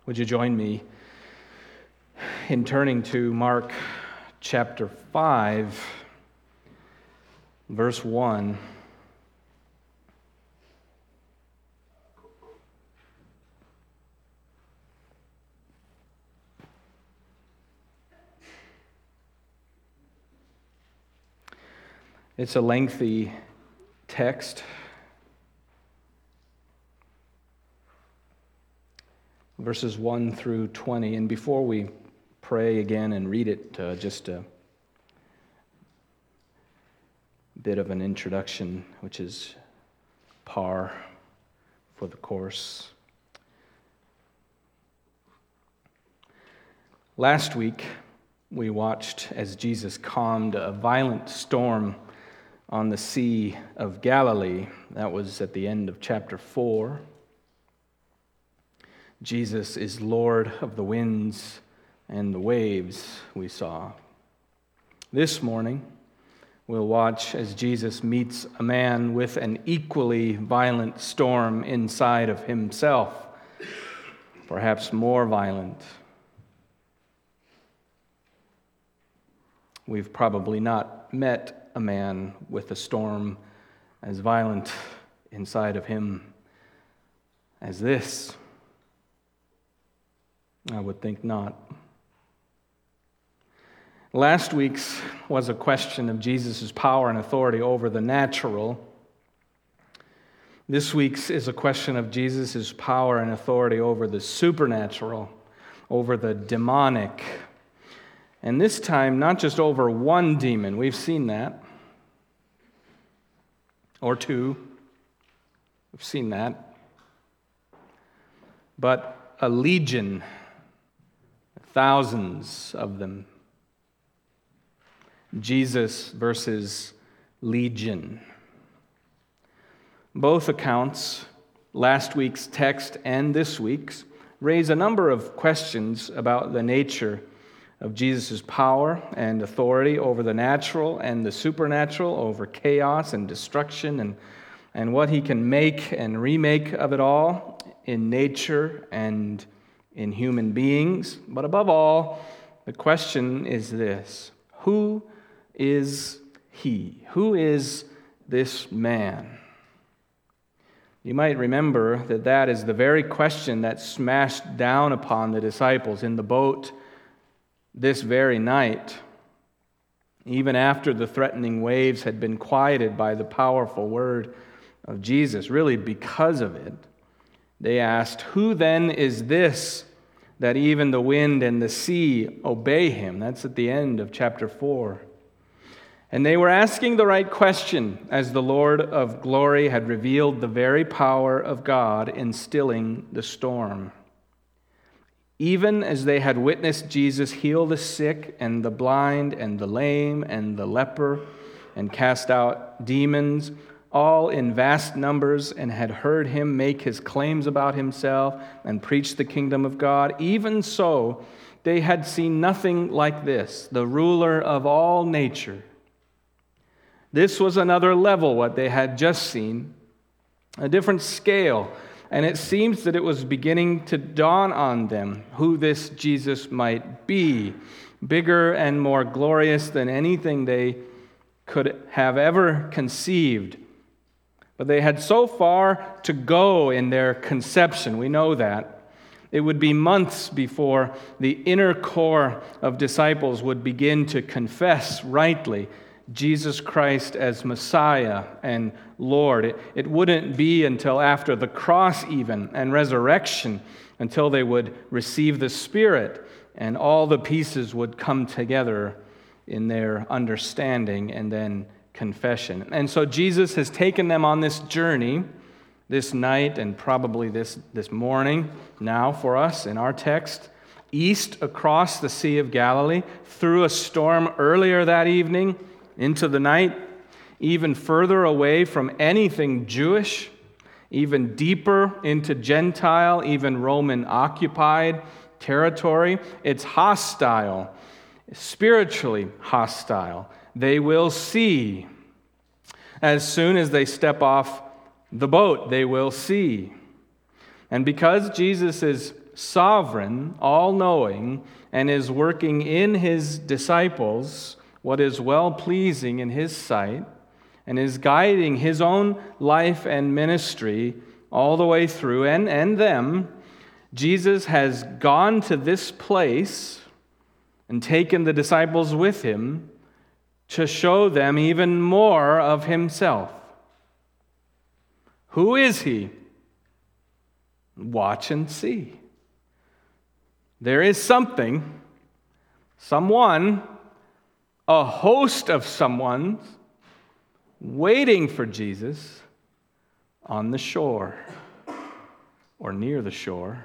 Would you join me in turning to Mark chapter 5, verse 1. It's a lengthy text. Verses 1 through 20. And before we pray again and read it, just a bit of an introduction, which is par for the course. Last week, we watched as Jesus calmed a violent storm on the Sea of Galilee. That was at the end of chapter 4. Jesus is Lord of the winds and the waves, we saw. This morning, we'll watch as Jesus meets a man with an equally violent storm inside of himself, perhaps more violent. We've probably not met a man with a storm as violent inside of him as this. I would think not. Last week's was a question of Jesus' power and authority over the natural. This week's is a question of Jesus' power and authority over the supernatural, over the demonic. And this time, not just over one demon, we've seen that, or two, we've seen that, but a legion, thousands of them. Jesus versus legion. Both accounts, last week's text and this week's, raise a number of questions about the nature of Jesus' power and authority over the natural and the supernatural, over chaos and destruction, and what he can make and remake of it all in nature and in human beings. But above all, the question is this: who is he? Who is this man? You might remember that is the very question that smashed down upon the disciples in the boat this very night. Even after the threatening waves had been quieted by the powerful word of Jesus, really because of it, they asked, "Who then is this that even the wind and the sea obey him?" That's at the end of chapter 4. And they were asking the right question, as the Lord of glory had revealed the very power of God in stilling the storm. Even as they had witnessed Jesus heal the sick and the blind and the lame and the leper and cast out demons, all in vast numbers, and had heard him make his claims about himself and preach the kingdom of God, even so they had seen nothing like this, the ruler of all nature. This was another level, what they had just seen, a different scale, and it seems that it was beginning to dawn on them who this Jesus might be, bigger and more glorious than anything they could have ever conceived. But they had so far to go in their conception. We know that. It would be months before the inner core of disciples would begin to confess rightly Jesus Christ as Messiah and Lord. It wouldn't be until after the cross even and resurrection until they would receive the Spirit and all the pieces would come together in their understanding and then confession. And so Jesus has taken them on this journey this night and probably this morning now for us in our text, east across the Sea of Galilee, through a storm earlier that evening, into the night, even further away from anything Jewish, even deeper into Gentile, even Roman-occupied territory. It's hostile, spiritually hostile. They will see. As soon as they step off the boat, they will see. And because Jesus is sovereign, all-knowing, and is working in his disciples what is well-pleasing in his sight, and is guiding his own life and ministry all the way through, and them, Jesus has gone to this place and taken the disciples with him to show them even more of himself. Who is he? Watch and see. There is something, someone, a host of someones waiting for Jesus on the shore or near the shore.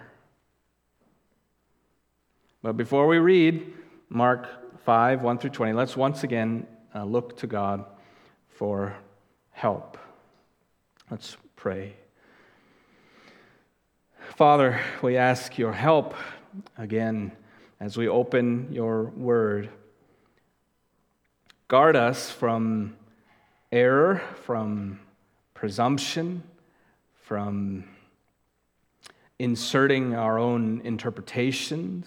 But before we read Mark 5, 1 through 20, let's once again look to God for help. Let's pray. Father, we ask your help again as we open your word. Guard us from error, from presumption, from inserting our own interpretations,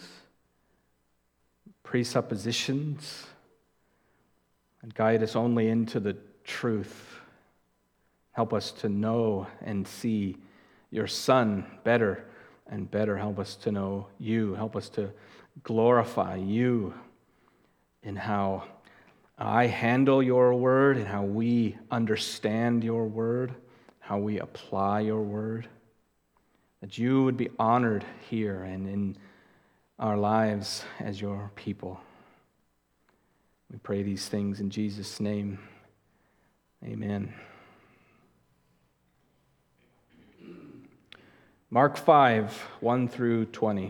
presuppositions, and guide us only into the truth. Help us to know and see your Son better and better. Help us to know you. Help us to glorify you in how I handle your word and how we understand your word, how we apply your word. That you would be honored here and in our lives as your people. We pray these things in Jesus' name. Amen. Mark 5, 1 through 20.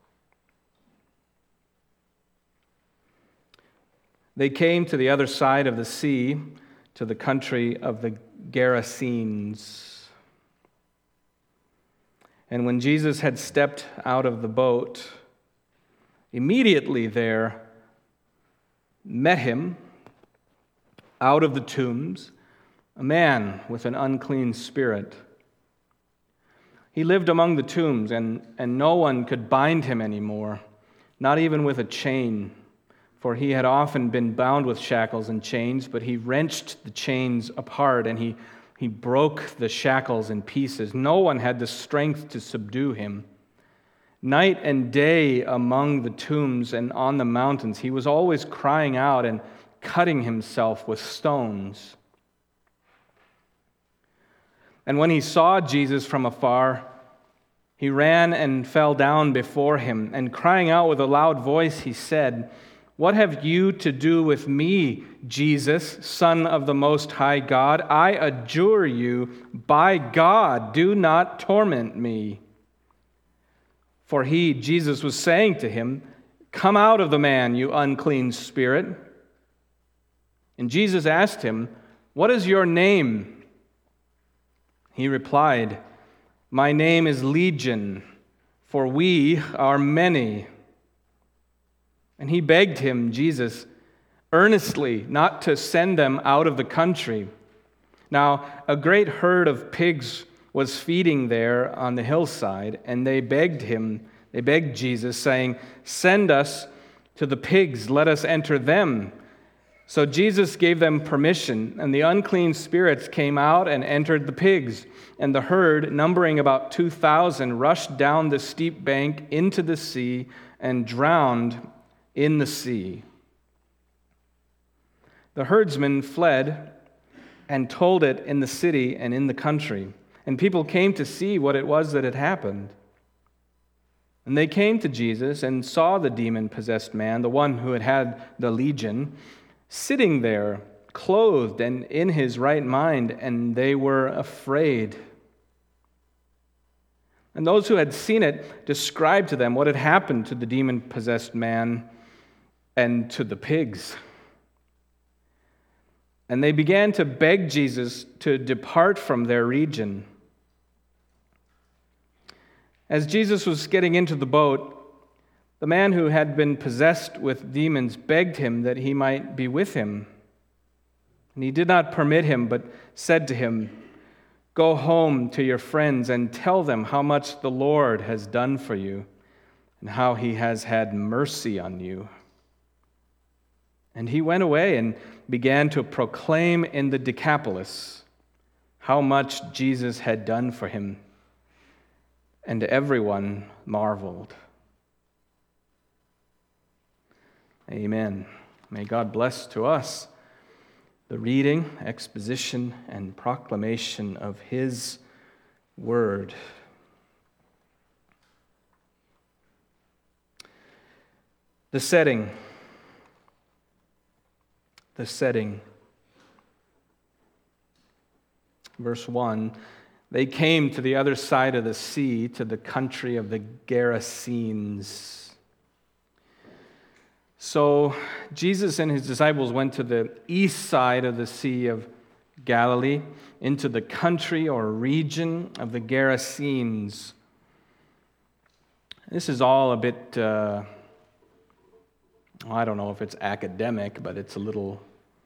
They came to the other side of the sea, to the country of the Gerasenes. And when Jesus had stepped out of the boat, immediately there met him out of the tombs a man with an unclean spirit. He lived among the tombs, and no one could bind him anymore, not even with a chain, for he had often been bound with shackles and chains, but he wrenched the chains apart, and he broke the shackles in pieces. No one had the strength to subdue him. Night and day among the tombs and on the mountains, he was always crying out and cutting himself with stones. And when he saw Jesus from afar, he ran and fell down before him, and crying out with a loud voice, he said, "What have you to do with me, Jesus, Son of the Most High God? I adjure you, by God, do not torment me." For he, Jesus, was saying to him, "Come out of the man, you unclean spirit." And Jesus asked him, "What is your name?" He replied, "My name is Legion, for we are many." And he begged him, Jesus, earnestly not to send them out of the country. Now, a great herd of pigs was feeding there on the hillside, and they begged Jesus, saying, "Send us to the pigs, let us enter them." So Jesus gave them permission, and the unclean spirits came out and entered the pigs. And the herd, numbering about 2,000, rushed down the steep bank into the sea and drowned in the sea. The herdsmen fled and told it in the city and in the country, and people came to see what it was that had happened. And they came to Jesus and saw the demon-possessed man, the one who had the legion, sitting there, clothed and in his right mind, and they were afraid. And those who had seen it described to them what had happened to the demon-possessed man and to the pigs. And they began to beg Jesus to depart from their region. As Jesus was getting into the boat, the man who had been possessed with demons begged him that he might be with him. And he did not permit him, but said to him, "Go home to your friends and tell them how much the Lord has done for you, and how he has had mercy on you." And he went away and began to proclaim in the Decapolis how much Jesus had done for him, and everyone marveled. Amen. May God bless to us the reading, exposition, and proclamation of His Word. The setting. The setting. Verse 1, they came to the other side of the sea, to the country of the Gerasenes. So Jesus and his disciples went to the east side of the Sea of Galilee, into the country or region of the Gerasenes. This is all a bit, I don't know if it's academic, but it's a little,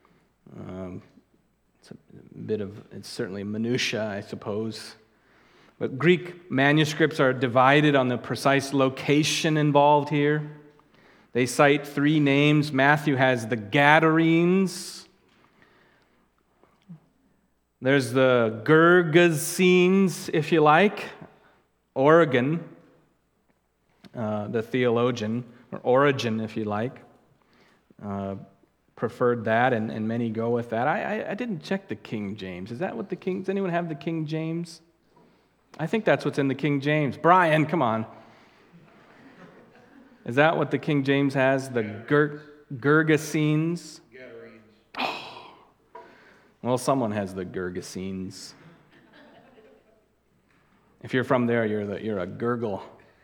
it's certainly minutia, I suppose. But Greek manuscripts are divided on the precise location involved here. They cite three names. Matthew has the Gadarenes. There's the Gergesenes, if you like. Origen, the theologian, or Origen, if you like, preferred that, and many go with that. I didn't check the King James. Is that what does anyone have the King James? I think that's what's in the King James. Brian, come on. Is that what the King James has? The Gergesenes? Oh. Well, someone has the Gergesenes. If you're from there, you're a gurgle.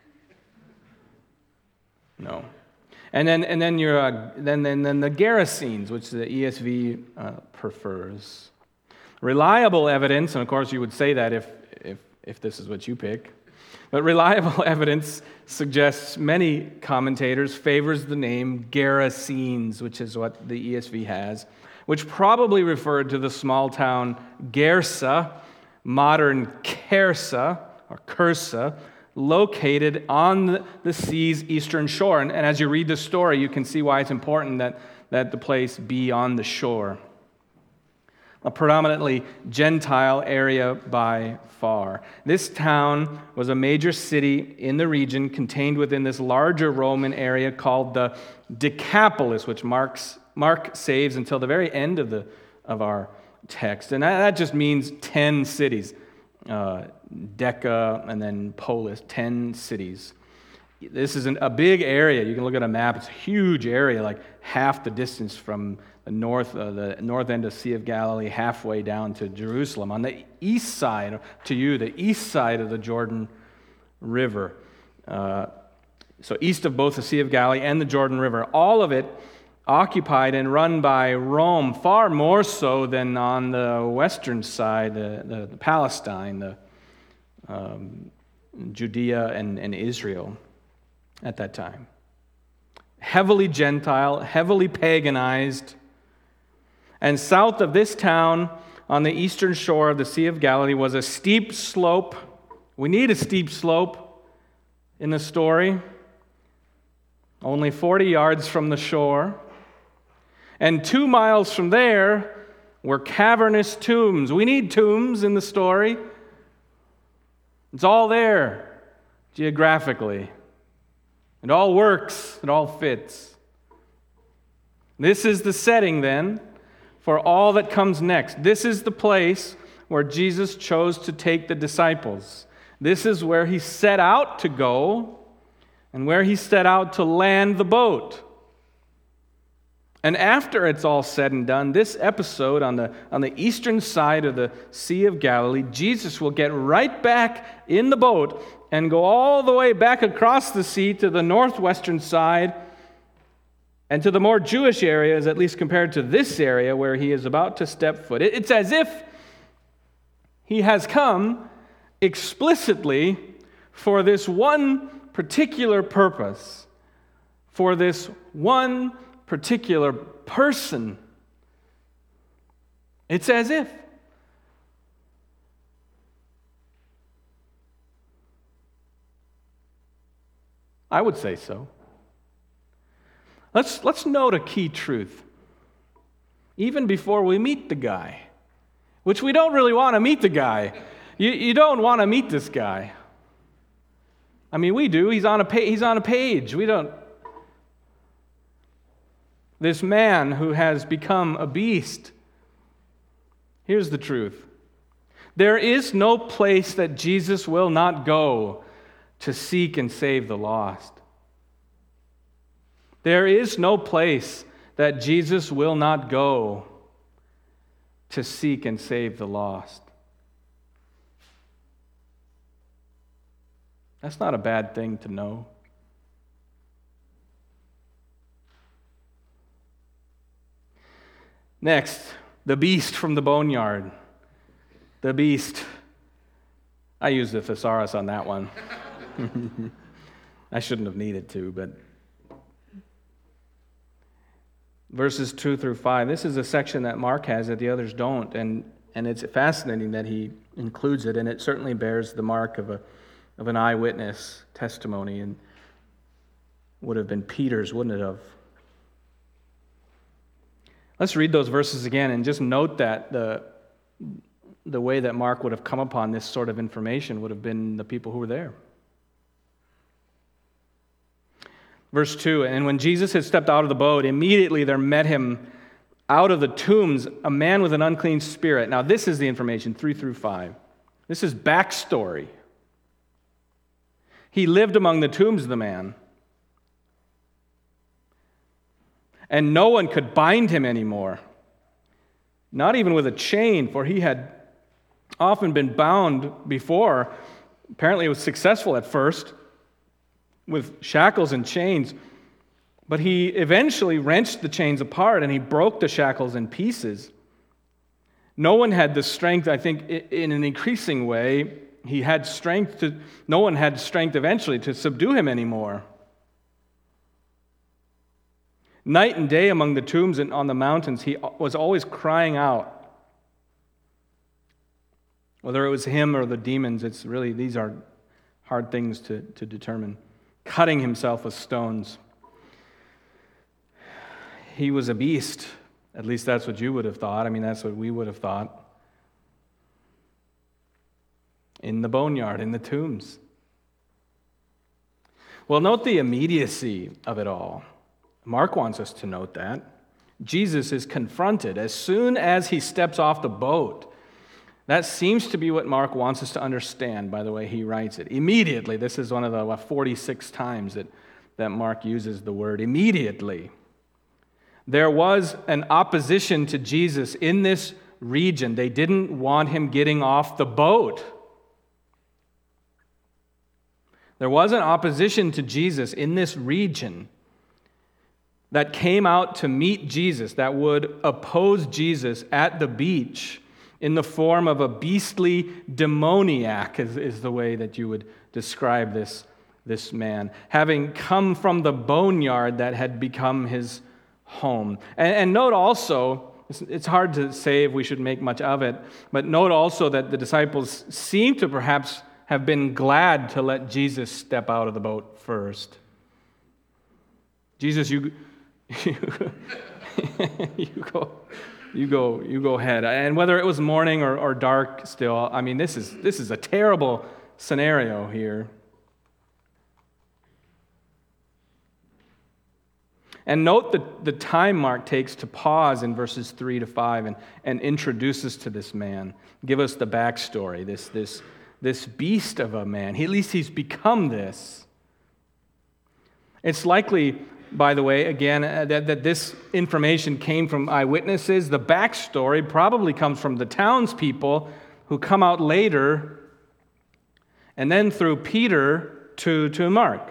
No. And then the Gerasenes, which the ESV prefers. Reliable evidence, and of course you would say that if this is what you pick. But reliable evidence suggests, many commentators, favors the name Gerasenes, which is what the ESV has, which probably referred to the small town Gersa, modern Khersa, or Kursa, located on the sea's eastern shore. And as you read the story, you can see why it's important that the place be on the shore. A predominantly Gentile area by far. This town was a major city in the region contained within this larger Roman area called the Decapolis, which Mark saves until the very end of our text. And that just means 10 cities. Deca and then Polis, 10 cities. This is a big area. You can look at a map. It's a huge area, like half the distance from the north end of Sea of Galilee, halfway down to Jerusalem. On the east side, the east side of the Jordan River. So east of both the Sea of Galilee and the Jordan River. All of it occupied and run by Rome, far more so than on the western side, the Palestine, the Judea and Israel at that time. Heavily Gentile, heavily paganized. And south of this town, on the eastern shore of the Sea of Galilee, was a steep slope. We need a steep slope in the story. Only 40 yards from the shore. And 2 miles from there were cavernous tombs. We need tombs in the story. It's all there, geographically. It all works. It all fits. This is the setting, then, for all that comes next. This is the place where Jesus chose to take the disciples. This is where he set out to go and where he set out to land the boat. And after it's all said and done, this episode on the eastern side of the Sea of Galilee, Jesus will get right back in the boat and go all the way back across the sea to the northwestern side and to the more Jewish areas, at least compared to this area where he is about to step foot. It's as if he has come explicitly for this one particular purpose, for this one particular person. It's as if. I would say so. Let's note a key truth. Even before we meet the guy, which we don't really want to meet the guy. You don't want to meet this guy. I mean, we do. He's on a page. We don't. This man who has become a beast. Here's the truth. There is no place that Jesus will not go to seek and save the lost. There is no place that Jesus will not go to seek and save the lost. That's not a bad thing to know. Next, the beast from the boneyard. The beast. I used the thesaurus on that one. I shouldn't have needed to, but verses 2 through 5. This is a section that Mark has that the others don't, and it's fascinating that he includes it, and it certainly bears the mark of an eyewitness testimony, and would have been Peter's, wouldn't it have? Let's read those verses again and just note that the way that Mark would have come upon this sort of information would have been the people who were there. Verse 2, and when Jesus had stepped out of the boat, immediately there met him out of the tombs a man with an unclean spirit. Now this is the information, 3 through 5. This is backstory. He lived among the tombs, the man. And no one could bind him anymore, not even with a chain, for he had often been bound before. Apparently it was successful at first with shackles and chains, but he eventually wrenched the chains apart and he broke the shackles in pieces. No one had the strength, I think, in an increasing way, no one had strength eventually to subdue him anymore. Night and day among the tombs and on the mountains, he was always crying out. Whether it was him or the demons, these are hard things to determine. Cutting himself with stones. He was a beast. At least that's what you would have thought. I mean, that's what we would have thought. In the boneyard, in the tombs. Well, note the immediacy of it all. Mark wants us to note that. Jesus is confronted as soon as he steps off the boat. That seems to be what Mark wants us to understand by the way he writes it. Immediately, this is one of the 46 times that Mark uses the word immediately. There was an opposition to Jesus in this region. They didn't want him getting off the boat. There was an opposition to Jesus in this region that came out to meet Jesus, that would oppose Jesus at the beach in the form of a beastly demoniac, is the way that you would describe this man, having come from the boneyard that had become his home. And note also, it's hard to say if we should make much of it, but note also that the disciples seem to perhaps have been glad to let Jesus step out of the boat first. Jesus, you go ahead. And whether it was morning or dark still, I mean, this is a terrible scenario here. And note the time Mark takes to pause in verses 3 to 5 and introduce us to this man. Give us the backstory, this beast of a man. At least he's become this. It's likely, by the way, again, that this information came from eyewitnesses. The backstory probably comes from the townspeople who come out later, and then through Peter to Mark.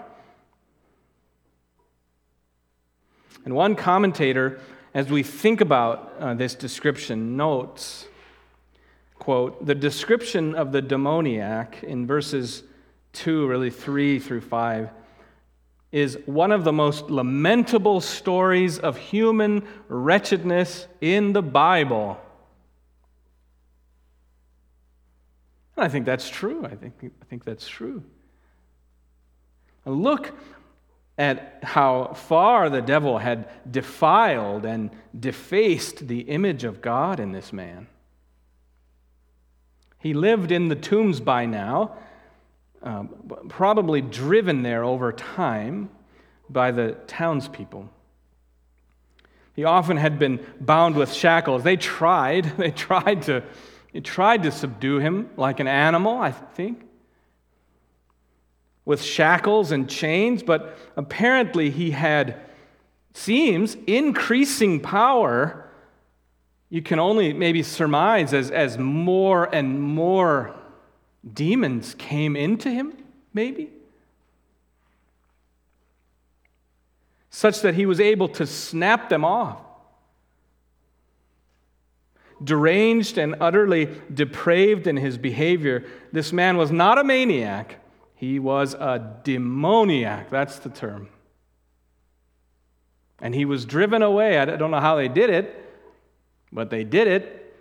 And one commentator, as we think about this description, notes, quote, the description of the demoniac in verses 3 through 5, is one of the most lamentable stories of human wretchedness in the Bible. And I think that's true. I think that's true. Now look at how far the devil had defiled and defaced the image of God in this man. He lived in the tombs by now, probably driven there over time by the townspeople. He often had been bound with shackles. They tried to subdue him like an animal, I think, with shackles and chains, but apparently he had, seems, increasing power. You can only maybe surmise as more and more demons came into him, maybe, such that he was able to snap them off. Deranged and utterly depraved in his behavior, this man was not a maniac. He was a demoniac. That's the term. And he was driven away. I don't know how they did it, but they did it.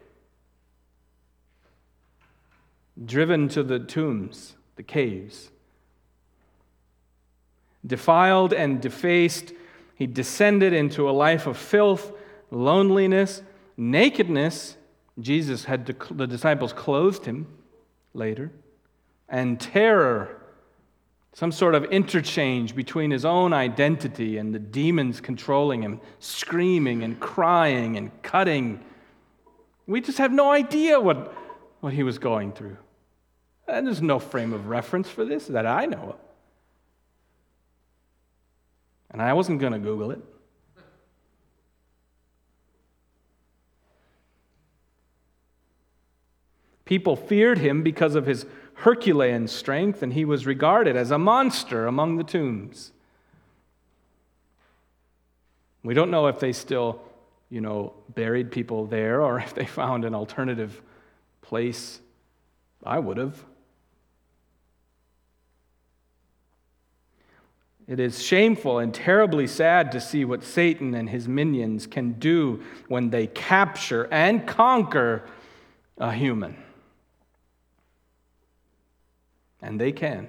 Driven to the tombs, the caves. Defiled and defaced, he descended into a life of filth, loneliness, nakedness. Jesus had the disciples clothed him later, and terror. Some sort of interchange between his own identity and the demons controlling him, screaming and crying and cutting. We just have no idea what he was going through. And there's no frame of reference for this that I know of. And I wasn't going to Google it. People feared him because of his Herculean strength, and he was regarded as a monster among the tombs. We don't know if they still, buried people there or if they found an alternative place. I would have. It is shameful and terribly sad to see what Satan and his minions can do when they capture and conquer a human. And they can.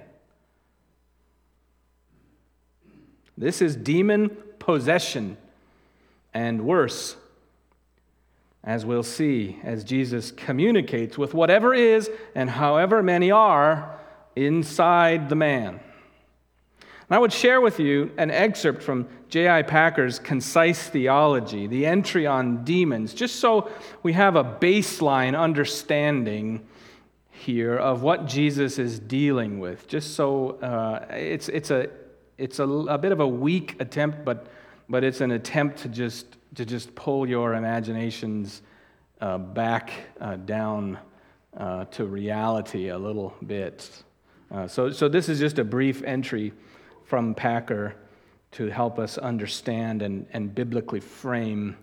This is demon possession, and worse, as we'll see as Jesus communicates with whatever is and however many are inside the man. And I would share with you an excerpt from J.I. Packer's Concise Theology, the entry on demons, just so we have a baseline understanding here of what Jesus is dealing with. Just so it's a bit of a weak attempt, but it's an attempt to just pull your imaginations back down to reality a little bit. So this is just a brief entry from Packer to help us understand and biblically frame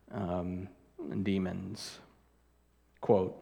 demons. Quote,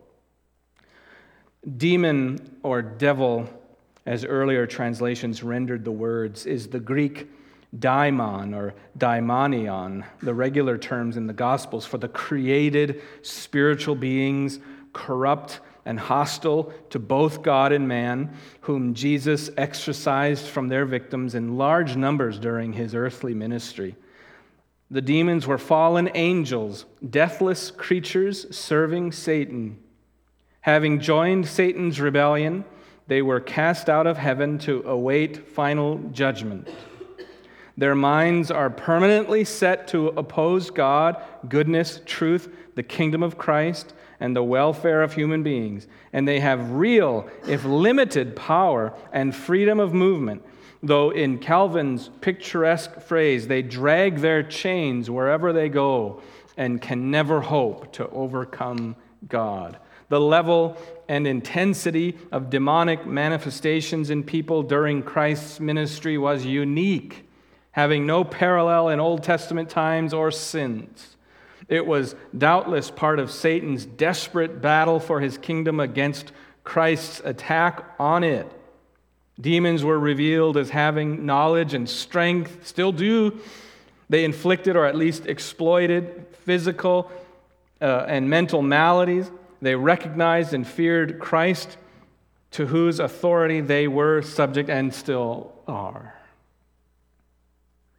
demon or devil, as earlier translations rendered the words, is the Greek daimon or daimonion, the regular terms in the Gospels for the created spiritual beings, corrupt and hostile to both God and man, whom Jesus exorcised from their victims in large numbers during his earthly ministry. The demons were fallen angels, deathless creatures serving Satan. Having joined Satan's rebellion, they were cast out of heaven to await final judgment. Their minds are permanently set to oppose God, goodness, truth, the kingdom of Christ, and the welfare of human beings. And they have real, if limited, power and freedom of movement, though in Calvin's picturesque phrase, they drag their chains wherever they go and can never hope to overcome God. The level and intensity of demonic manifestations in people during Christ's ministry was unique, having no parallel in Old Testament times or since. It was doubtless part of Satan's desperate battle for his kingdom against Christ's attack on it. Demons were revealed as having knowledge and strength, still do. They inflicted or at least exploited physical and mental maladies. They recognized and feared Christ, to whose authority they were subject and still are.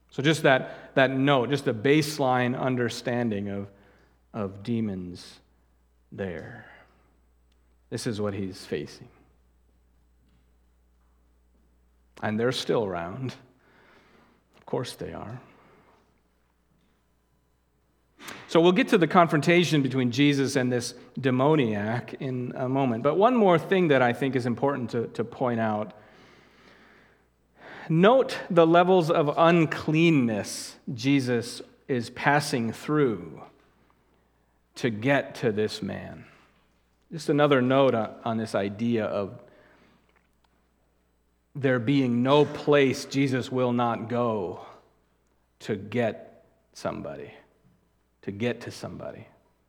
So just that note, just a baseline understanding of demons there. This is what he's facing. And they're still around. Of course they are. So we'll get to the confrontation between Jesus and this demoniac in a moment. But one more thing that I think is important to point out. Note the levels of uncleanness Jesus is passing through to get to this man. Just another note on this idea of there being no place Jesus will not go to get somebody, to get to somebody.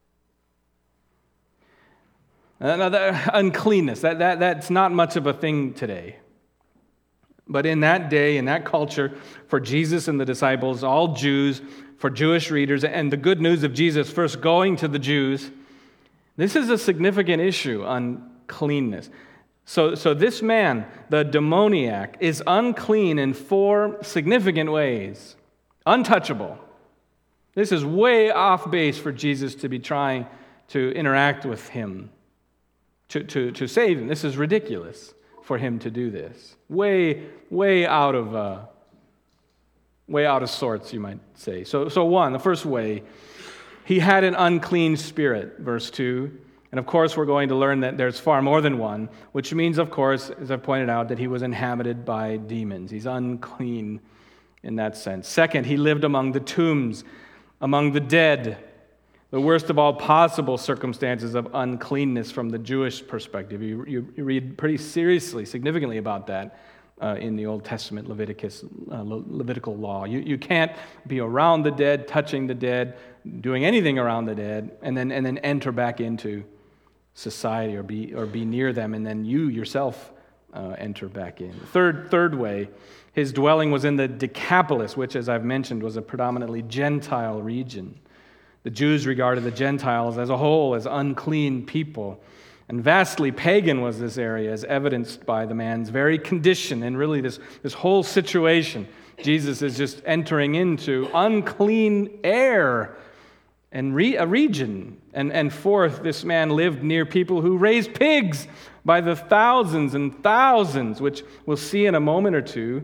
Now, that uncleanness, that's not much of a thing today. But in that day, in that culture, for Jesus and the disciples, all Jews, for Jewish readers, and the good news of Jesus first going to the Jews, this is a significant issue, uncleanness. So this man, the demoniac, is unclean in 4 significant ways. Untouchable. This is way off base for Jesus to be trying to interact with him, to save him. This is ridiculous for him to do this. Way out of sorts, you might say. So the first way, he had an unclean spirit, verse 2. And of course, we're going to learn that there's far more than one, which means, of course, as I've pointed out, that he was inhabited by demons. He's unclean in that sense. Second, he lived among the tombs, among the dead, the worst of all possible circumstances of uncleanness from the Jewish perspective. You read pretty seriously, significantly about that in the Old Testament Levitical law. You can't be around the dead, touching the dead, doing anything around the dead, and then enter back into society or be near them, and then you yourself enter back in. Third way, his dwelling was in the Decapolis, which, as I've mentioned, was a predominantly Gentile region. The Jews regarded the Gentiles as a whole as unclean people, and vastly pagan was this area, as evidenced by the man's very condition and really this whole situation. Jesus is just entering into unclean air and a region. And fourth, this man lived near people who raised pigs by the thousands and thousands, which we'll see in a moment or two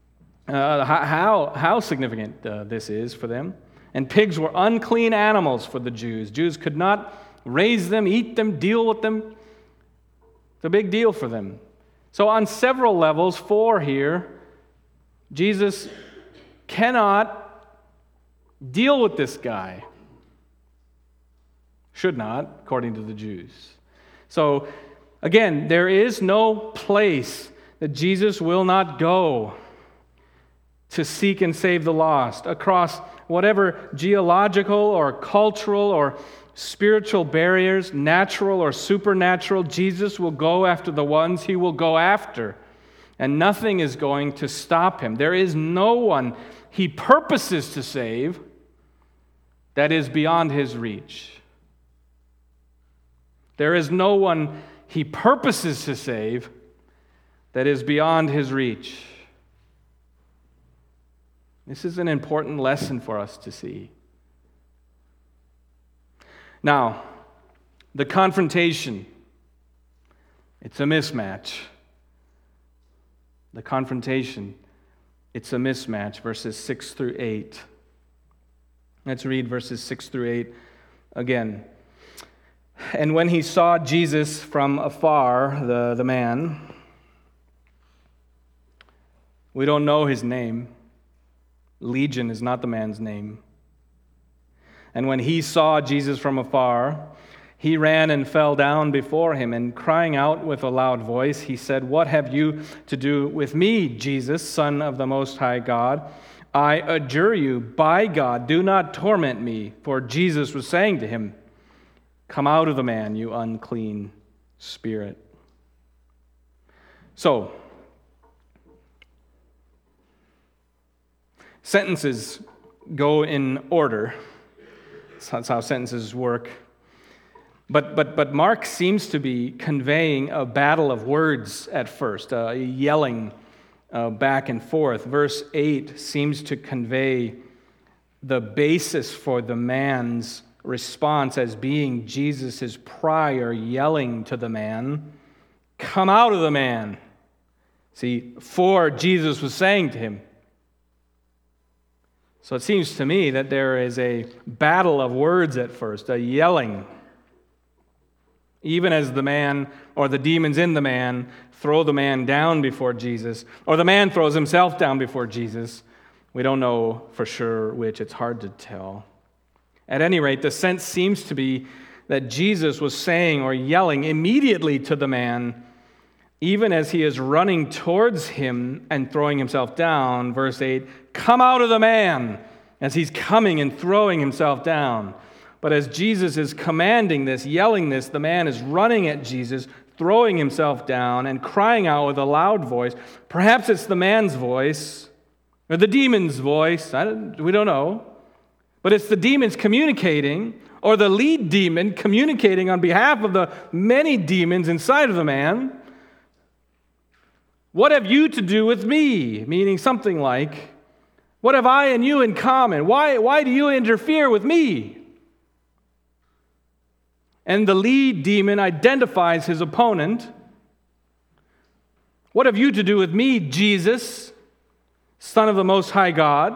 how significant this is for them. And pigs were unclean animals for the Jews. Jews could not raise them, eat them, deal with them. It's a big deal for them. So on several levels, 4 here, Jesus cannot deal with this guy. Should not, according to the Jews. So, again, there is no place that Jesus will not go to seek and save the lost across whatever geological or cultural or spiritual barriers, natural or supernatural. Jesus will go after the ones he will go after, and nothing is going to stop him. There is no one he purposes to save that is beyond his reach. There is no one he purposes to save that is beyond his reach. This is an important lesson for us to see. Now, the confrontation, it's a mismatch. The confrontation, it's a mismatch, verses 6 through 8. Let's read verses 6 through 8 again. And when he saw Jesus from afar, the man, we don't know his name. Legion is not the man's name. And when he saw Jesus from afar, he ran and fell down before him, and crying out with a loud voice, he said, "What have you to do with me, Jesus, Son of the Most High God? I adjure you, by God, do not torment me." For Jesus was saying to him, "Come out of the man, you unclean spirit." So, sentences go in order. That's how sentences work. But Mark seems to be conveying a battle of words at first, a yelling back and forth. Verse 8 seems to convey the basis for the man's response as being Jesus' prior yelling to the man, "Come out of the man." See, for Jesus was saying to him. So it seems to me that there is a battle of words at first, a yelling. Even as the man or the demons in the man throw the man down before Jesus, or the man throws himself down before Jesus. We don't know for sure which. It's hard to tell. At any rate, the sense seems to be that Jesus was saying or yelling immediately to the man, even as he is running towards him and throwing himself down. Verse 8, "Come out of the man," as he's coming and throwing himself down. But as Jesus is commanding this, yelling this, the man is running at Jesus, throwing himself down and crying out with a loud voice. Perhaps it's the man's voice or the demon's voice. We don't know. But it's the demons communicating, or the lead demon communicating on behalf of the many demons inside of the man. "What have you to do with me?" Meaning something like, "What have I and you in common? Why do you interfere with me?" And the lead demon identifies his opponent. "What have you to do with me, Jesus, Son of the Most High God?"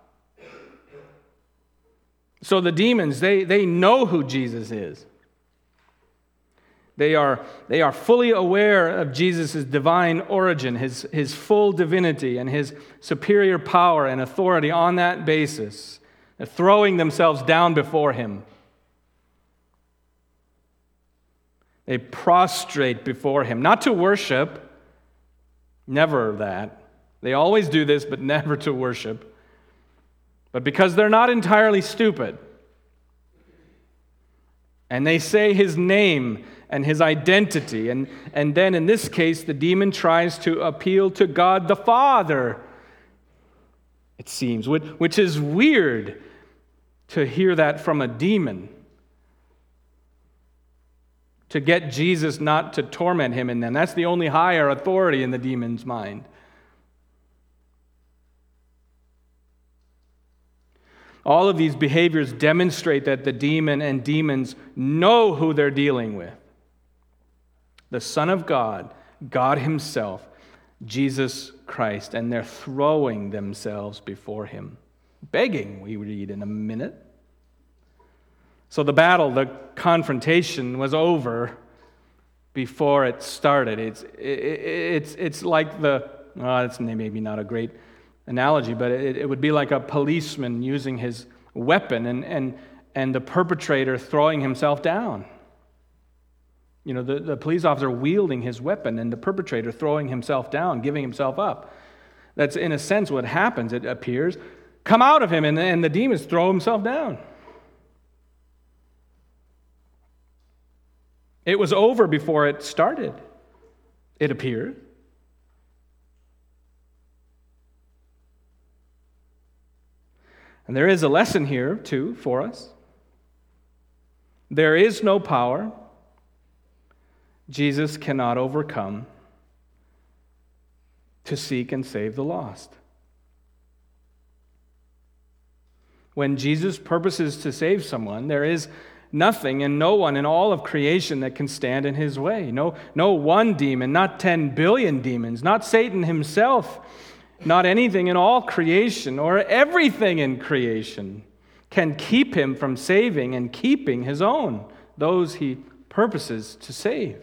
So the demons, they know who Jesus is. They are fully aware of Jesus' divine origin, his full divinity, and his superior power and authority on that basis. They're throwing themselves down before him. They prostrate before him, not to worship, never that. They always do this, but never to worship. But because they're not entirely stupid. And they say his name and his identity. And then in this case, the demon tries to appeal to God the Father, it seems, which is weird to hear that from a demon. To get Jesus not to torment him in them. That's the only higher authority in the demon's mind. All of these behaviors demonstrate that the demon and demons know who they're dealing with. The Son of God, God himself, Jesus Christ, and they're throwing themselves before him. Begging, we read in a minute. So the battle, the confrontation was over before it started. It's like it's maybe not a great analogy, but it would be like a policeman using his weapon and the perpetrator throwing himself down. You know, the police officer wielding his weapon and the perpetrator throwing himself down, giving himself up. That's in a sense what happens, it appears. Come out of him, and the demons throw himself down. It was over before it started, it appeared. And there is a lesson here, too, for us. There is no power Jesus cannot overcome to seek and save the lost. When Jesus purposes to save someone, there is nothing and no one in all of creation that can stand in his way. No one demon, not 10 billion demons, not Satan himself, not anything in all creation or everything in creation can keep him from saving and keeping his own, those he purposes to save.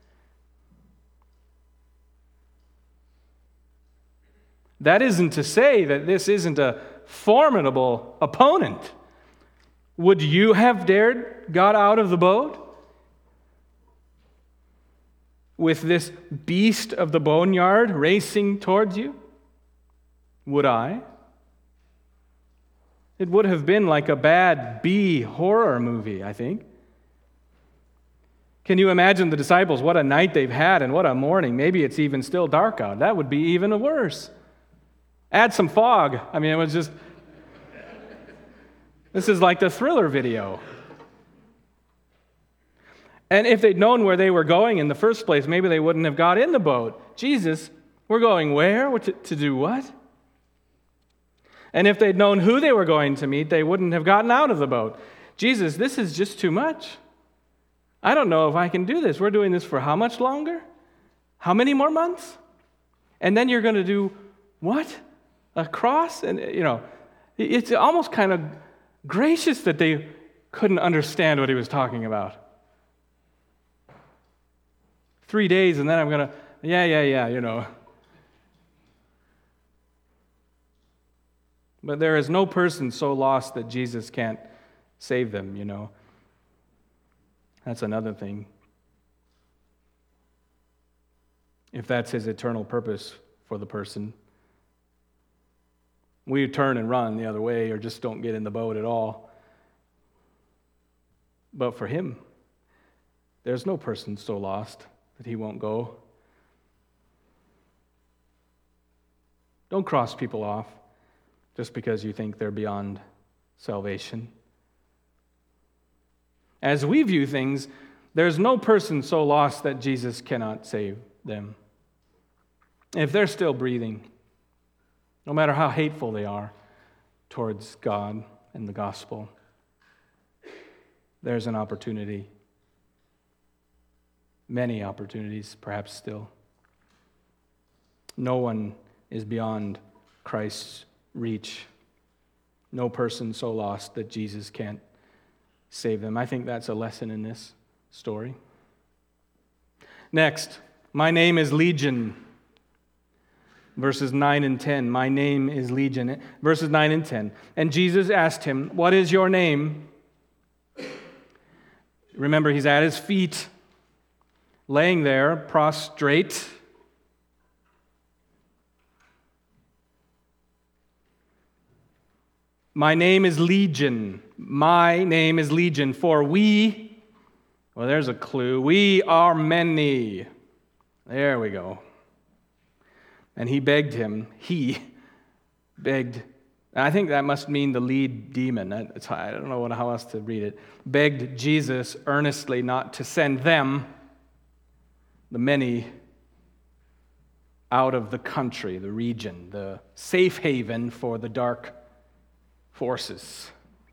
That isn't to say that this isn't a formidable opponent. Would you have dared got out of the boat with this beast of the boneyard racing towards you? Would I? It would have been like a bad B horror movie, I think. Can you imagine the disciples, what a night they've had and what a morning? Maybe it's even still dark out. That would be even worse. Add some fog. I mean, it was just... This is like the Thriller video. And if they'd known where they were going in the first place, maybe they wouldn't have got in the boat. Jesus, We're going where? To do what? And if they'd known who they were going to meet, they wouldn't have gotten out of the boat. Jesus, this is just too much. I don't know if I can do this. We're doing this for how much longer? How many more months? And then you're going to do what? A cross? And, it's almost kind of gracious that they couldn't understand what he was talking about. 3 days, and then I'm going to, yeah. But there is no person so lost that Jesus can't save them, That's another thing. If that's his eternal purpose for the person. We turn and run the other way or just don't get in the boat at all. But for him, there's no person so lost that he won't go. Don't cross people off just because you think they're beyond salvation. As we view things, there's no person so lost that Jesus cannot save them. If they're still breathing, no matter how hateful they are towards God and the gospel, there's an opportunity. Many opportunities, perhaps still. No one is beyond Christ's reach. No person so lost that Jesus can't save them. I think that's a lesson in this story. Next, my name is Legion. Verses 9 and 10. My name is Legion. Verses 9 and 10. And Jesus asked him, "What is your name?" Remember, he's at his feet, laying there, prostrate. My name is Legion. My name is Legion, for we, well, there's a clue. We are many. There we go. And he begged, I think that must mean the lead demon. I don't know how else to read it. Begged Jesus earnestly not to send them, the many, out of the country, the region, the safe haven for the dark forces.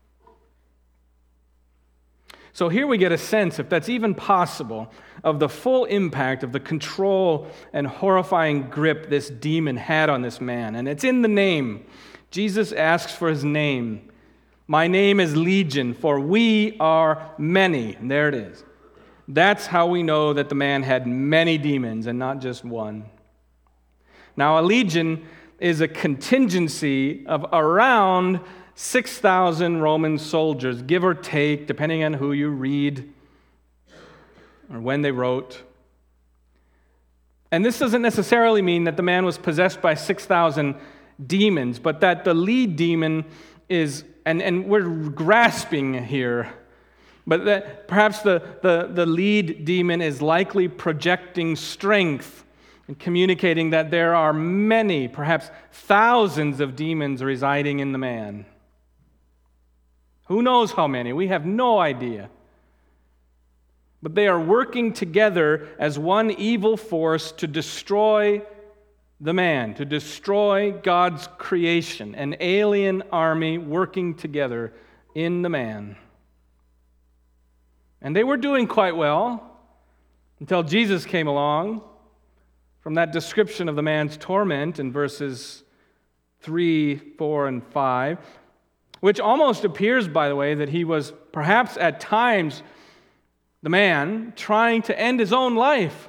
So here we get a sense, if that's even possible, of the full impact of the control and horrifying grip this demon had on this man. And it's in the name. Jesus asks for his name. My name is Legion, for we are many. And there it is. That's how we know that the man had many demons and not just one. Now, a legion is a contingency of around 6,000 Roman soldiers, give or take, depending on who you read or when they wrote. And this doesn't necessarily mean that the man was possessed by 6,000 demons, but that the lead demon is, and we're grasping here, but that perhaps the lead demon is likely projecting strength and communicating that there are many, perhaps thousands of demons residing in the man. Who knows how many? We have no idea. But they are working together as one evil force to destroy the man, to destroy God's creation, an alien army working together in the man. And they were doing quite well until Jesus came along. From that description of the man's torment in verses 3, 4, and 5, which almost appears, by the way, that he was perhaps at times, the man, trying to end his own life.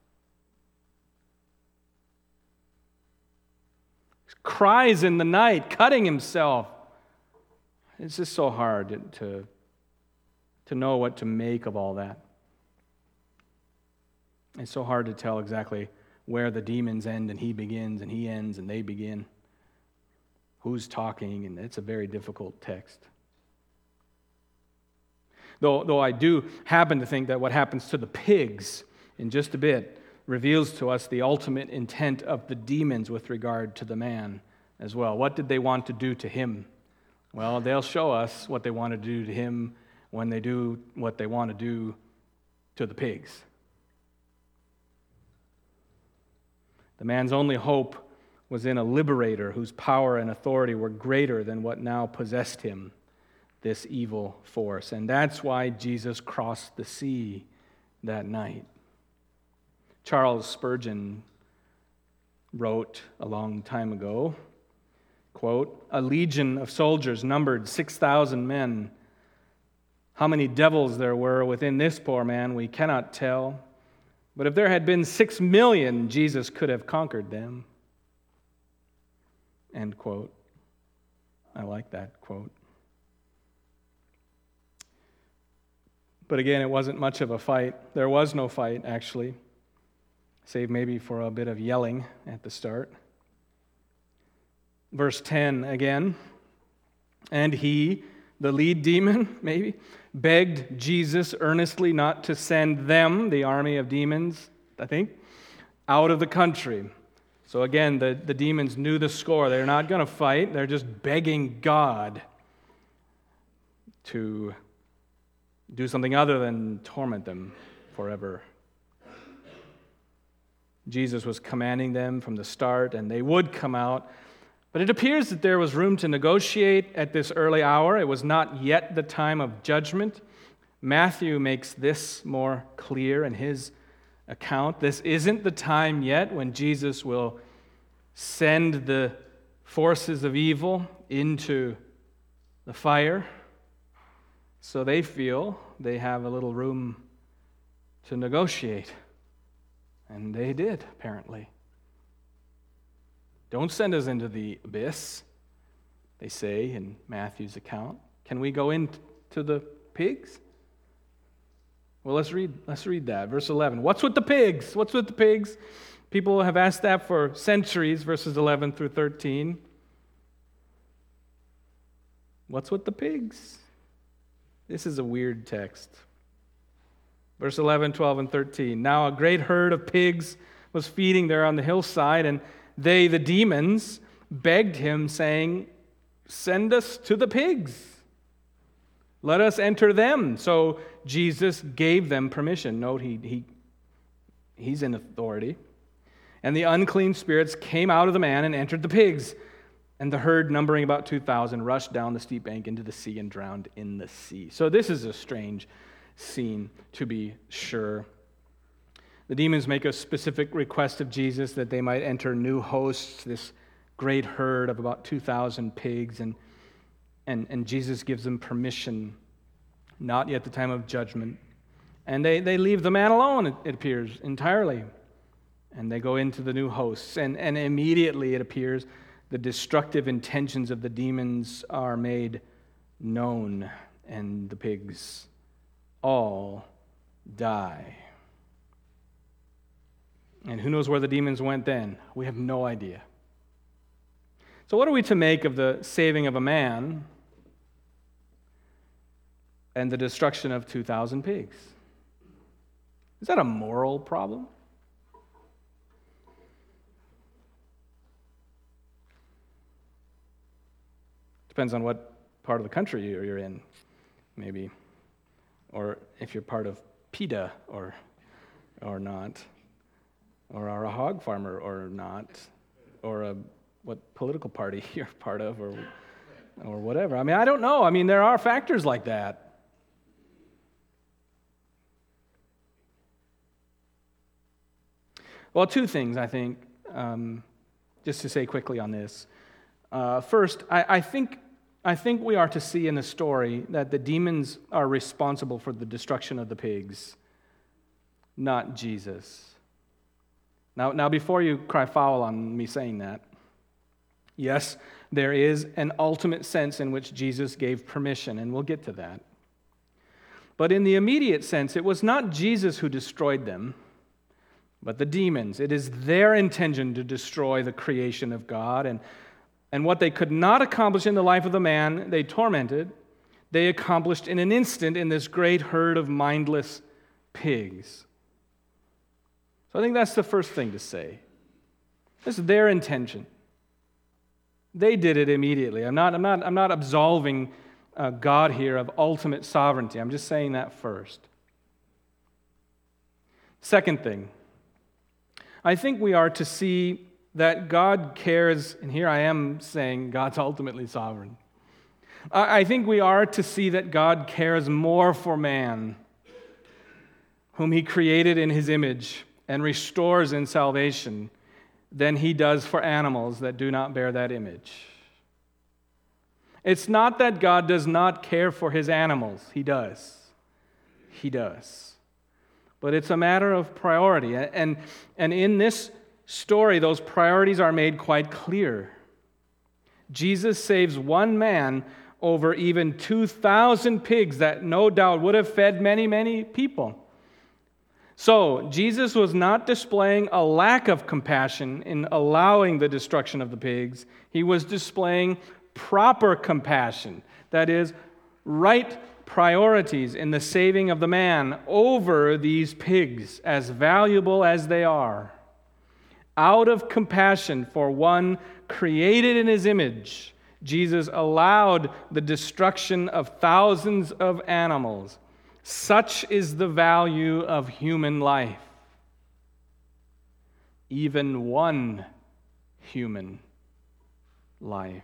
Cries in the night, cutting himself. It's just so hard to know what to make of all that. It's so hard to tell exactly where the demons end and he begins and he ends and they begin. Who's talking, and it's a very difficult text. Though I do happen to think that what happens to the pigs in just a bit reveals to us the ultimate intent of the demons with regard to the man as well. What did they want to do to him? Well, they'll show us what they want to do to him when they do what they want to do to the pigs. The man's only hope was in a liberator whose power and authority were greater than what now possessed him, this evil force. And that's why Jesus crossed the sea that night. Charles Spurgeon wrote a long time ago, quote, "A legion of soldiers numbered 6,000 men. How many devils there were within this poor man we cannot tell. But if there had been 6 million, Jesus could have conquered them." End quote. I like that quote. But again, it wasn't much of a fight. There was no fight, actually, save maybe for a bit of yelling at the start. Verse 10 again. "And he," the lead demon, maybe, "begged Jesus earnestly not to send them," the army of demons, I think, "out of the country." So again, the demons knew the score. They're not going to fight. They're just begging God to do something other than torment them forever. Jesus was commanding them from the start, and they would come out. But it appears that there was room to negotiate at this early hour. It was not yet the time of judgment. Matthew makes this more clear in his account. This isn't the time yet when Jesus will send the forces of evil into the fire. So they feel they have a little room to negotiate. And they did, apparently. "Don't send us into the abyss," they say in Matthew's account. "Can we go into the pigs?" Well, let's read that. Verse 11. What's with the pigs? What's with the pigs? People have asked that for centuries, verses 11 through 13. What's with the pigs? This is a weird text. Verse 11, 12, and 13. "Now a great herd of pigs was feeding there on the hillside, and they, the demons, begged him, saying, 'Send us to the pigs. Let us enter them.' So Jesus gave them permission." Note, he's in authority. "And the unclean spirits came out of the man and entered the pigs. And the herd, numbering about 2,000, rushed down the steep bank into the sea and drowned in the sea." So this is a strange scene, to be sure. The demons make a specific request of Jesus that they might enter new hosts, this great herd of about 2,000 pigs, and Jesus gives them permission, not yet the time of judgment. And they leave the man alone, it appears, entirely. And they go into the new hosts, and immediately it appears the destructive intentions of the demons are made known, and the pigs all die. And who knows where the demons went then? We have no idea. So what are we to make of the saving of a man and the destruction of 2,000 pigs? Is that a moral problem? Depends on what part of the country you're in, maybe. Or if you're part of PETA or not. Or are a hog farmer or not. Or what political party you're part of or whatever. I mean, I don't know. I mean, there are factors like that. Well, two things, I think, just to say quickly on this. First, I think we are to see in the story that the demons are responsible for the destruction of the pigs, not Jesus. Now, before you cry foul on me saying that, yes, there is an ultimate sense in which Jesus gave permission, and we'll get to that. But in the immediate sense, it was not Jesus who destroyed them, but the demons. It is their intention to destroy the creation of God, and what they could not accomplish in the life of the man they tormented, they accomplished in an instant in this great herd of mindless pigs. So I think that's the first thing to say. This is their intention. They did it immediately. I'm not absolving God here of ultimate sovereignty. I'm just saying that first. Second thing, I think we are to see that God cares, and here I am saying God's ultimately sovereign. I think we are to see that God cares more for man, whom he created in his image and restores in salvation, than he does for animals that do not bear that image. It's not that God does not care for his animals. He does. He does. But it's a matter of priority. And in this story, those priorities are made quite clear. Jesus saves one man over even 2,000 pigs that no doubt would have fed many, many people. So, Jesus was not displaying a lack of compassion in allowing the destruction of the pigs. He was displaying proper compassion, that is, right priorities in the saving of the man over these pigs, as valuable as they are. Out of compassion for one created in his image, Jesus allowed the destruction of thousands of animals. Such is the value of human life. Even one human life.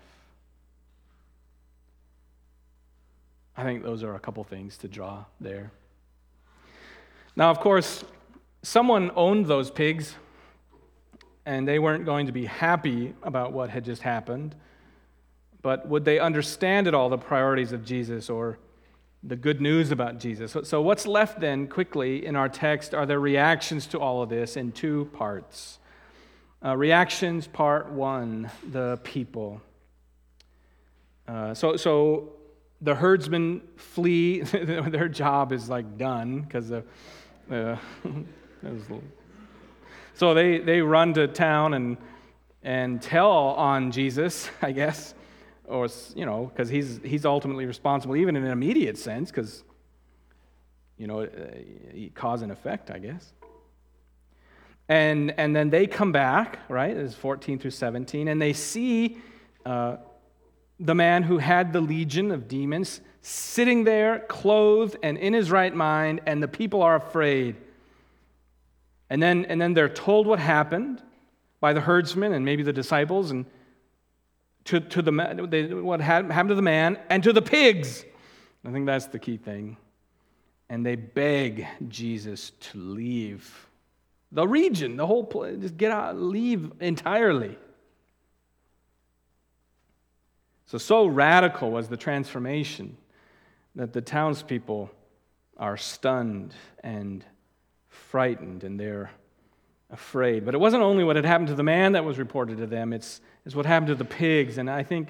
I think those are a couple things to draw there. Now, of course, someone owned those pigs, and they weren't going to be happy about what had just happened. But would they understand at all the priorities of Jesus or the good news about Jesus? So what's left then, quickly, in our text are the reactions to all of this in two parts. Reactions, part one, the people. So the herdsmen flee. Their job is like done because so they run to town and tell on Jesus, I guess, or because he's ultimately responsible, even in an immediate sense, because cause and effect, I guess. And then they come back, right? It's 14 through 17, and they see the man who had the legion of demons sitting there, clothed and in his right mind, and the people are afraid. And then they're told what happened by the herdsmen and maybe the disciples, and what happened to the man and to the pigs. I think that's the key thing. And they beg Jesus to leave the region, the whole place, just get out, leave entirely. So radical was the transformation that the townspeople are stunned and frightened, and they're afraid. But it wasn't only what had happened to the man that was reported to them, it's what happened to the pigs. And I think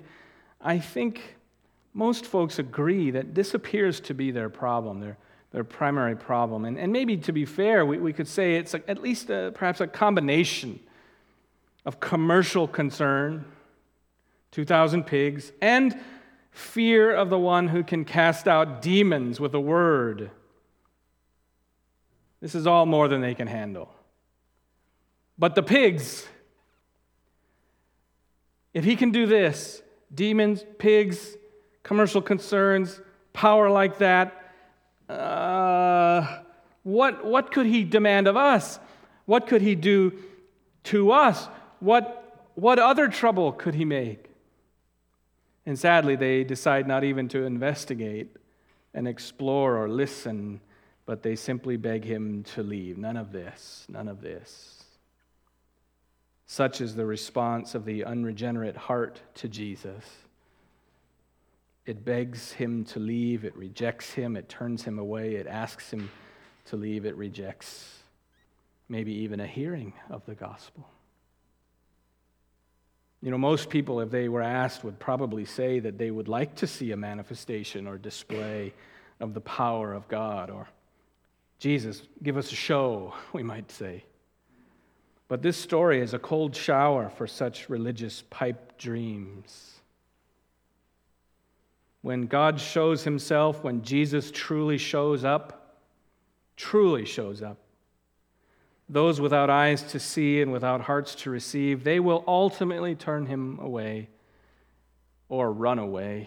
most folks agree that this appears to be their problem, their primary problem. And maybe, to be fair, we could say it's at least perhaps a combination of commercial concern, 2,000 pigs, and fear of the one who can cast out demons with a word. This is all more than they can handle. But the pigs, if he can do this, demons, pigs, commercial concerns, power like that, what could he demand of us? What could he do to us? What other trouble could he make? And sadly, they decide not even to investigate and explore or listen, but they simply beg him to leave. None of this, none of this. Such is the response of the unregenerate heart to Jesus. It begs him to leave, it rejects him, it turns him away, it asks him to leave, it rejects maybe even a hearing of the gospel. Most people, if they were asked, would probably say that they would like to see a manifestation or display of the power of God, or Jesus, give us a show, we might say. But this story is a cold shower for such religious pipe dreams. When God shows himself, when Jesus truly shows up, those without eyes to see and without hearts to receive, they will ultimately turn him away or run away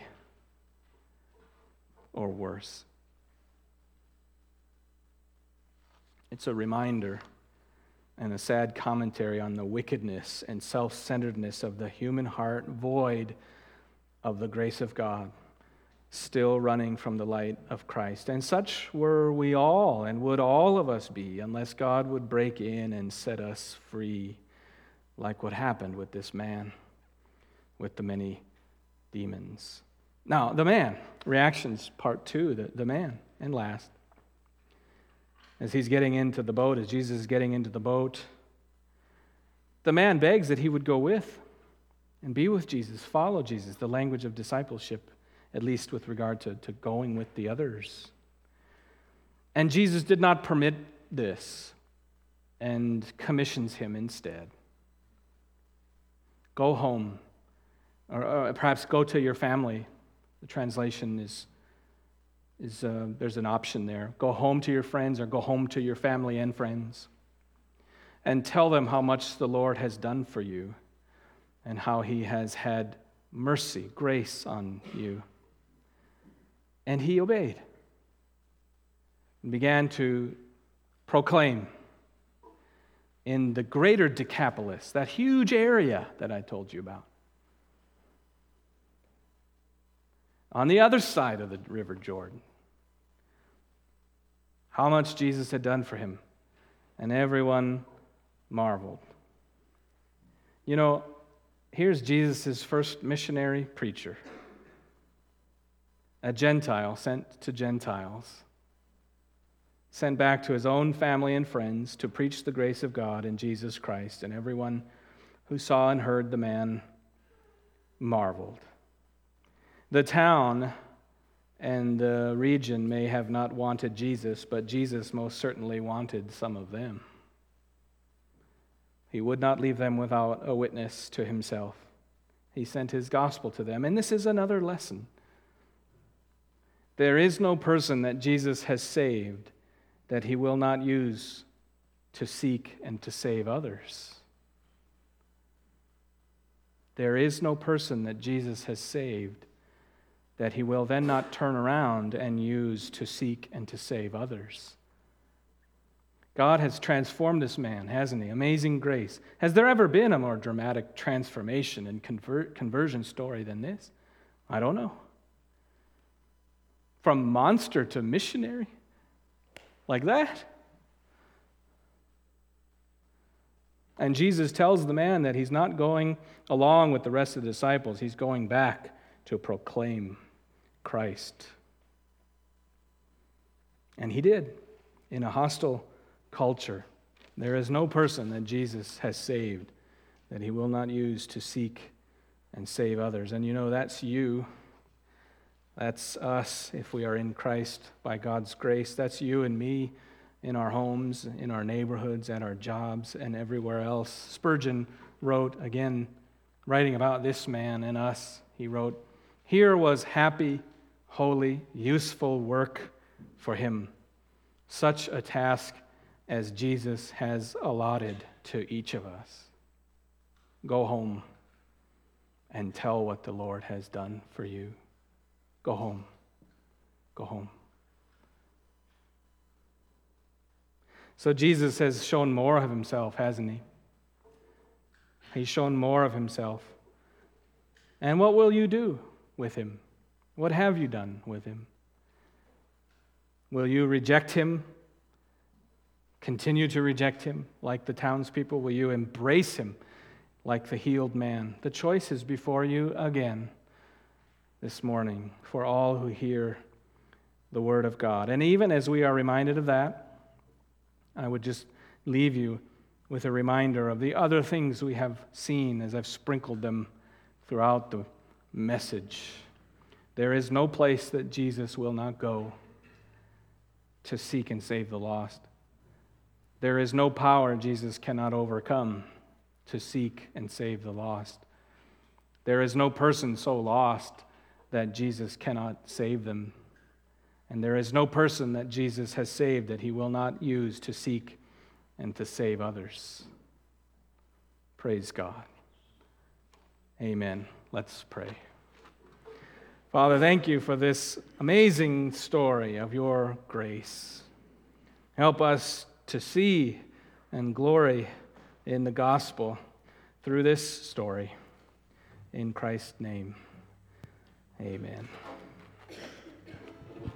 or worse. It's a reminder and a sad commentary on the wickedness and self-centeredness of the human heart, void of the grace of God, still running from the light of Christ. And such were we all, and would all of us be, unless God would break in and set us free, like what happened with this man with the many demons. Now, the man, reactions part 2, the man, and last. As he's getting into the boat, as Jesus is getting into the boat, the man begs that he would go with and be with Jesus, follow Jesus, the language of discipleship, at least with regard to going with the others. And Jesus did not permit this and commissions him instead. Go home, or perhaps go to your family. The translation is there's an option there. Go home to your friends, or go home to your family and friends, and tell them how much the Lord has done for you and how he has had mercy, grace on you. And he obeyed and began to proclaim in the greater Decapolis, that huge area that I told you about, on the other side of the River Jordan, how much Jesus had done for him. And everyone marveled. You know, here's Jesus' first missionary preacher, a Gentile sent to Gentiles, sent back to his own family and friends to preach the grace of God in Jesus Christ, and everyone who saw and heard the man marveled. The town and the region may have not wanted Jesus, but Jesus most certainly wanted some of them. He would not leave them without a witness to himself. He sent his gospel to them, and this is another lesson. There is no person that Jesus has saved that he will not use to seek and to save others. There is no person that Jesus has saved that he will then not turn around and use to seek and to save others. God has transformed this man, hasn't he? Amazing grace. Has there ever been a more dramatic transformation and conversion story than this? I don't know. From monster to missionary? Like that? And Jesus tells the man that he's not going along with the rest of the disciples. He's going back to proclaim Christ. And he did, in a hostile culture. There is no person that Jesus has saved that he will not use to seek and save others. And you know, that's you. That's us if we are in Christ by God's grace. That's you and me in our homes, in our neighborhoods, at our jobs, and everywhere else. Spurgeon wrote, again, writing about this man and us, he wrote, "Here was happy, holy, useful work for him, such a task as Jesus has allotted to each of us. Go home and tell what the Lord has done for you. Go home. Go home." So Jesus has shown more of himself, hasn't he? He's shown more of himself. And what will you do with him? What have you done with him? Will you reject him? Continue to reject him like the townspeople? Will you embrace him like the healed man? The choice is before you again this morning for all who hear the word of God. And even as we are reminded of that, I would just leave you with a reminder of the other things we have seen as I've sprinkled them throughout the message. There is no place that Jesus will not go to seek and save the lost. There is no power Jesus cannot overcome to seek and save the lost. There is no person so lost that Jesus cannot save them. And there is no person that Jesus has saved that he will not use to seek and to save others. Praise God. Amen. Let's pray. Father, thank you for this amazing story of your grace. Help us to see and glory in the gospel through this story. In Christ's name, amen.